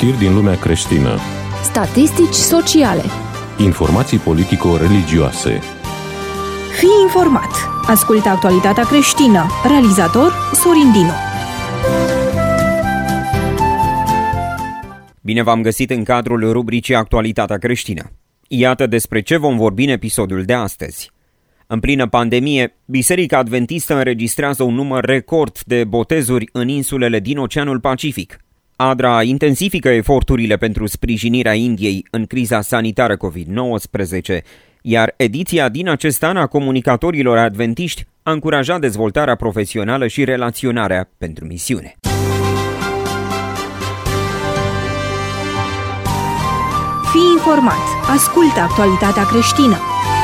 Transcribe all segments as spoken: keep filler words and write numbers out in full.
Știri din lumea creștină. Statistici sociale. Informații politico-religioase. Fii informat. Ascultă actualitatea creștină. Realizator Sorin Dinu. Bine v-am găsit în cadrul rubricii Actualitatea creștină. Iată despre ce vom vorbi în episodul de astăzi. În plină pandemie, Biserica Adventistă înregistrează un număr record de botezuri în insulele din Oceanul Pacific. ADRA intensifică eforturile pentru sprijinirea Indiei în criza sanitară covid nouăsprezece, iar ediția din acest an a comunicatorilor adventiști a încurajat dezvoltarea profesională și relaționarea pentru misiune. Fii informat. Ascultă actualitatea creștină.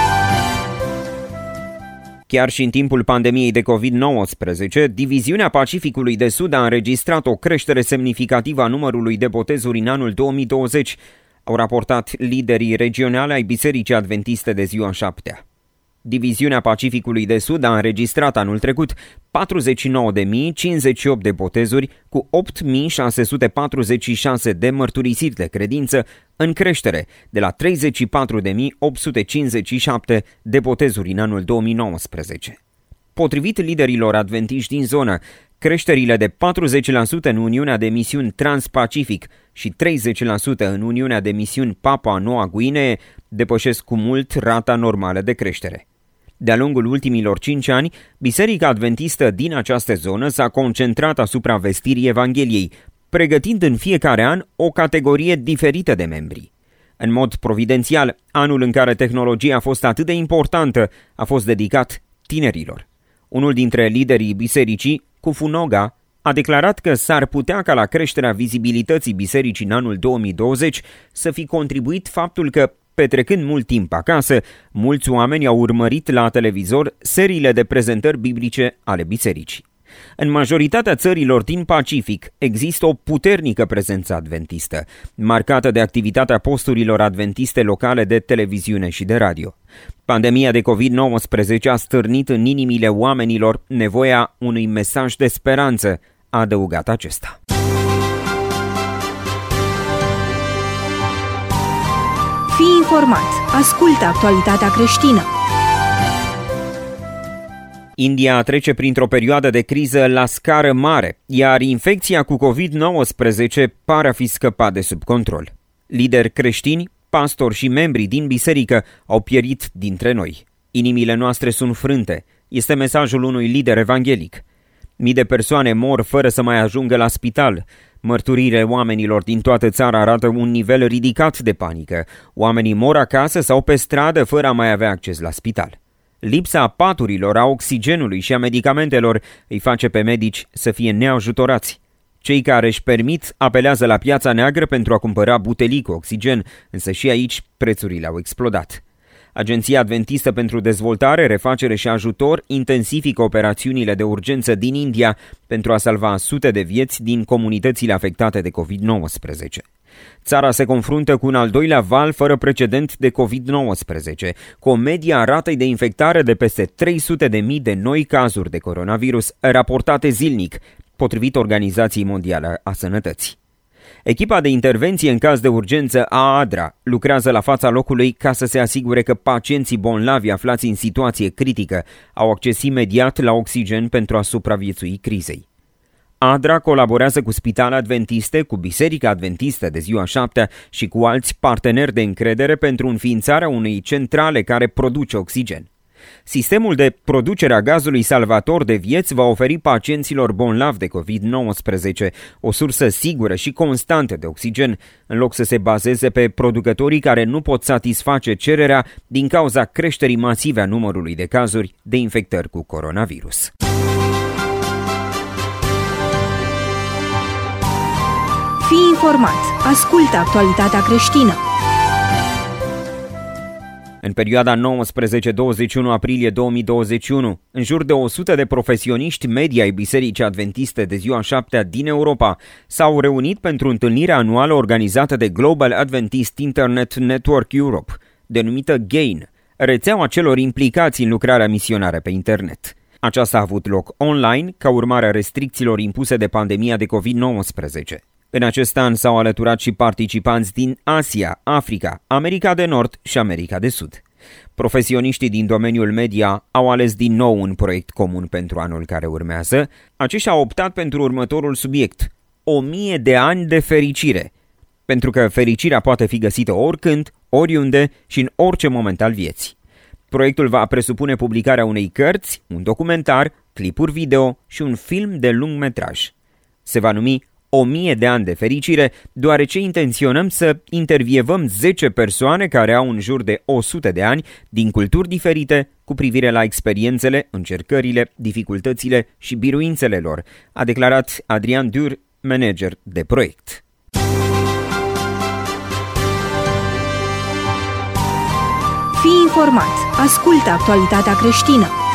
Chiar și în timpul pandemiei de covid nouăsprezece, diviziunea Pacificului de Sud a înregistrat o creștere semnificativă a numărului de botezuri în anul două mii douăzeci, au raportat liderii regionali ai Bisericii Adventiste de Ziua Șaptea. Diviziunea Pacificului de Sud a înregistrat anul trecut patruzeci și nouă de mii cincizeci și opt de botezuri cu opt mii șase sute patruzeci și șase de mărturisiri de credință, în creștere de la treizeci și patru de mii opt sute cincizeci și șapte de botezuri în anul două mii nouăsprezece. Potrivit liderilor adventiști din zonă, creșterile de patruzeci la sută în Uniunea de Misiuni Transpacific și treizeci la sută în Uniunea de Misiuni Papua Noua Guinee depășesc cu mult rata normală de creștere. De-a lungul ultimilor cinci ani, Biserica Adventistă din această zonă s-a concentrat asupra vestirii Evangheliei, pregătind în fiecare an o categorie diferită de membri. În mod providențial, anul în care tehnologia a fost atât de importantă a fost dedicat tinerilor. Unul dintre liderii bisericii, Kufunoga, a declarat că s-ar putea ca la creșterea vizibilității bisericii în anul două mii douăzeci să fi contribuit faptul că, petrecând mult timp acasă, mulți oameni au urmărit la televizor seriile de prezentări biblice ale bisericii. În majoritatea țărilor din Pacific există o puternică prezență adventistă, marcată de activitatea posturilor adventiste locale de televiziune și de radio. Pandemia de covid nouăsprezece a stârnit în inimile oamenilor nevoia unui mesaj de speranță, a adăugat acesta. Fii informat. Ascultă actualitatea creștină. India trece printr-o perioadă de criză la scară mare, iar infecția cu covid nouăsprezece pare a fi scăpat de sub control. Lideri creștini, pastori și membri din biserică au pierit dintre noi. Inimile noastre sunt frânte, este mesajul unui lider evanghelic. Mii de persoane mor fără să mai ajungă la spital. Mărturiile oamenilor din toată țara arată un nivel ridicat de panică. Oamenii mor acasă sau pe stradă fără a mai avea acces la spital. Lipsa paturilor, a oxigenului și a medicamentelor îi face pe medici să fie neajutorați. Cei care își permit apelează la piața neagră pentru a cumpăra butelii cu oxigen, însă și aici prețurile au explodat. Agenția Adventistă pentru Dezvoltare, Refacere și Ajutor intensifică operațiunile de urgență din India pentru a salva sute de vieți din comunitățile afectate de covid nouăsprezece. Țara se confruntă cu un al doilea val fără precedent de covid nouăsprezece, cu o medie a ratei de infectare de peste trei sute de mii de noi cazuri de coronavirus raportate zilnic, potrivit Organizației Mondiale a Sănătății. Echipa de intervenție în caz de urgență a ADRA lucrează la fața locului ca să se asigure că pacienții bolnavi aflați în situație critică au acces imediat la oxigen pentru a supraviețui crizei. ADRA colaborează cu spitale adventiste, cu Biserica Adventistă de Ziua Șaptea și cu alți parteneri de încredere pentru înființarea unei centrale care produce oxigen. Sistemul de producere a gazului salvator de vieți va oferi pacienților bolnavi de covid nouăsprezece o sursă sigură și constantă de oxigen, în loc să se bazeze pe producătorii care nu pot satisface cererea din cauza creșterii masive a numărului de cazuri de infectări cu coronavirus. Fii informat. Ascultă actualitatea creștină. În perioada nouăsprezece douăzeci și unu aprilie două mii douăzeci și unu, în jur de o sută de profesioniști media ai Bisericii Adventiste de Ziua Șaptea din Europa s-au reunit pentru întâlnirea anuală organizată de Global Adventist Internet Network Europe, denumită GAIN, rețeaua celor implicați în lucrarea misionară pe internet. Aceasta a avut loc online ca urmare a restricțiilor impuse de pandemia de covid nouăsprezece. În acest an s-au alăturat și participanți din Asia, Africa, America de Nord și America de Sud. Profesioniștii din domeniul media au ales din nou un proiect comun pentru anul care urmează. Aceștia au optat pentru următorul subiect: o mie de ani de fericire. Pentru că fericirea poate fi găsită oricând, oriunde și în orice moment al vieții. Proiectul va presupune publicarea unei cărți, un documentar, clipuri video și un film de lungmetraj. Se va numi o mie de ani de fericire, deoarece intenționăm să intervievăm zece persoane care au în jur de o sută de ani, din culturi diferite, cu privire la experiențele, încercările, dificultățile și biruințele lor, a declarat Adrian Dur, manager de proiect. Fii informat. Ascultă actualitatea creștină.